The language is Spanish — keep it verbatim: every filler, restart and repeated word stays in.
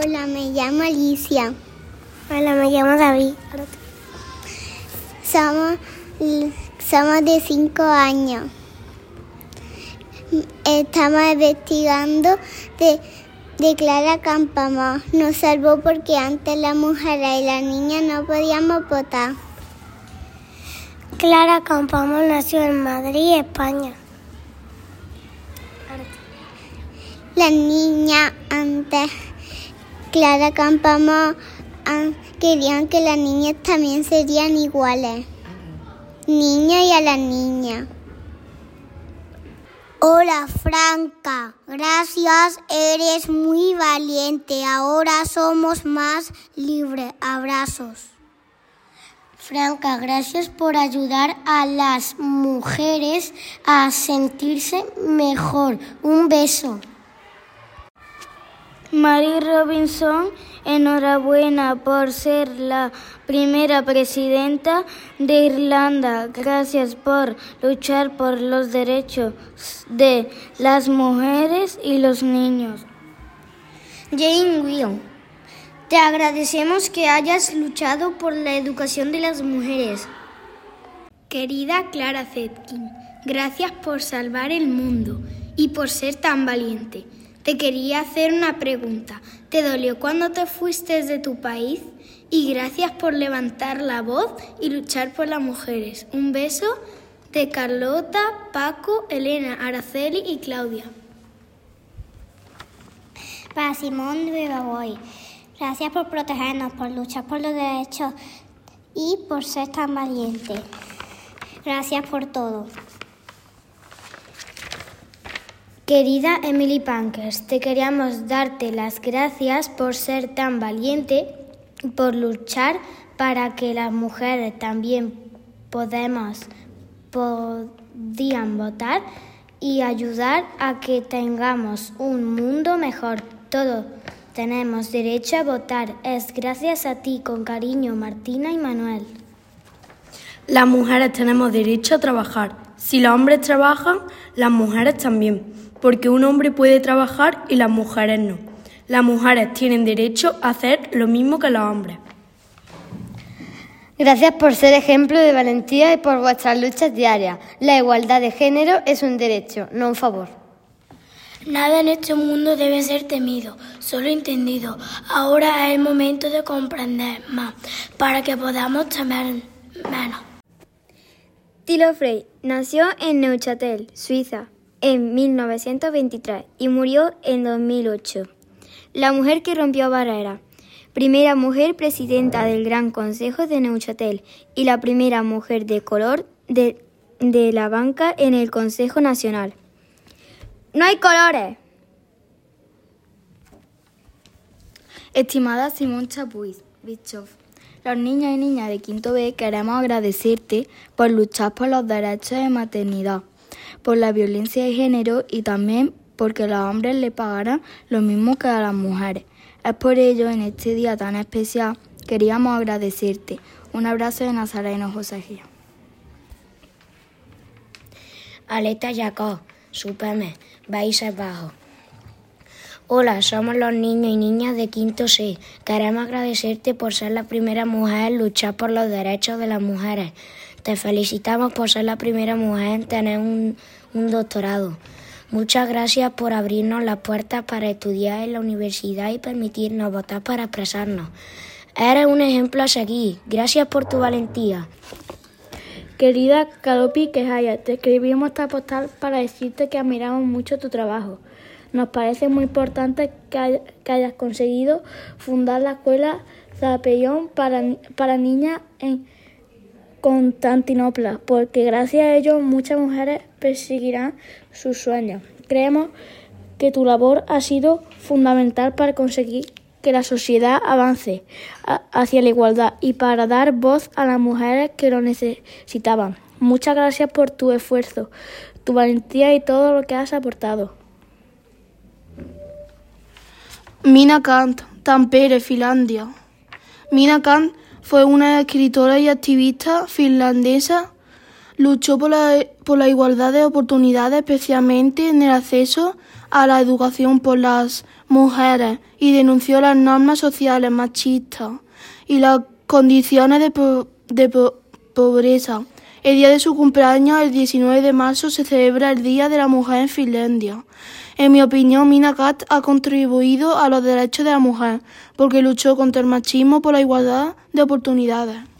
Hola, me llamo Alicia. Hola, me llamo David. Somos, somos de cinco años. Estamos investigando de, de Clara Campoamor. Nos salvó porque antes las mujeres y las niñas no podíamos votar. Clara Campoamor nació en Madrid, España. Las niñas antes, Clara Campoamor, querían que las niñas también serían iguales. Niños y a las niñas. Hola, Franca. Gracias, eres muy valiente. Ahora somos más libres. Abrazos. Franca, gracias por ayudar a las mujeres a sentirse mejor. Un beso. Mary Robinson, enhorabuena por ser la primera presidenta de Irlanda. Gracias por luchar por los derechos de las mujeres y los niños. Jane Will, te agradecemos que hayas luchado por la educación de las mujeres. Querida Clara Zetkin, gracias por salvar el mundo y por ser tan valiente. Te quería hacer una pregunta. ¿Te dolió cuando te fuiste de tu país? Y gracias por levantar la voz y luchar por las mujeres. Un beso de Carlota, Paco, Elena, Araceli y Claudia. Para Simón de Beboy, gracias por protegernos, por luchar por los derechos y por ser tan valiente. Gracias por todo. Querida Emily Pankers, te queríamos darte las gracias por ser tan valiente, por luchar para que las mujeres también podemos, podían votar y ayudar a que tengamos un mundo mejor. Todos tenemos derecho a votar. Es gracias a ti, con cariño, Martina y Manuel. Las mujeres tenemos derecho a trabajar. Si los hombres trabajan, las mujeres también. Porque un hombre puede trabajar y las mujeres no. Las mujeres tienen derecho a hacer lo mismo que los hombres. Gracias por ser ejemplo de valentía y por vuestras luchas diarias. La igualdad de género es un derecho, no un favor. Nada en este mundo debe ser temido, solo entendido. Ahora es el momento de comprender más, para que podamos temer menos. Tilo Frey nació en Neuchâtel, Suiza, en mil novecientos veintitrés y murió en dos mil ocho. La mujer que rompió barreras. Primera mujer presidenta del Gran Consejo de Neuchâtel y la primera mujer de color de, de la banca en el Consejo Nacional. ¡No hay colores! Estimada Simón Chapuis, Bischoff, los niños y niñas de quinto B queremos agradecerte por luchar por los derechos de maternidad, por la violencia de género y también porque los hombres le pagarán lo mismo que a las mujeres. Es por ello, en este día tan especial, queríamos agradecerte. Un abrazo de Nazareno José Gía. Aleta Jacob, Supeme, Países Bajos. Hola, somos los niños y niñas de quinto C. Queremos agradecerte por ser la primera mujer en luchar por los derechos de las mujeres. Te felicitamos por ser la primera mujer en tener un, un doctorado. Muchas gracias por abrirnos las puertas para estudiar en la universidad y permitirnos votar para expresarnos. Eres un ejemplo a seguir. Gracias por tu valentía. Querida Calopi Quejaya, te escribimos esta postal para decirte que admiramos mucho tu trabajo. Nos parece muy importante que, hay, que hayas conseguido fundar la escuela Zapellón para, para niñas en Constantinopla, porque gracias a ello muchas mujeres perseguirán sus sueños. Creemos que tu labor ha sido fundamental para conseguir que la sociedad avance a, hacia la igualdad y para dar voz a las mujeres que lo necesitaban. Muchas gracias por tu esfuerzo, tu valentía y todo lo que has aportado. Mina Kant, Tampere, Finlandia. Mina Kant fue una escritora y activista finlandesa. Luchó por la, por la igualdad de oportunidades, especialmente en el acceso a la educación por las mujeres y denunció las normas sociales machistas y las condiciones de, po de po pobreza. El día de su cumpleaños, el diecinueve de marzo, se celebra el Día de la Mujer en Finlandia. En mi opinión, Minna Canth ha contribuido a los derechos de la mujer porque luchó contra el machismo por la igualdad de oportunidades.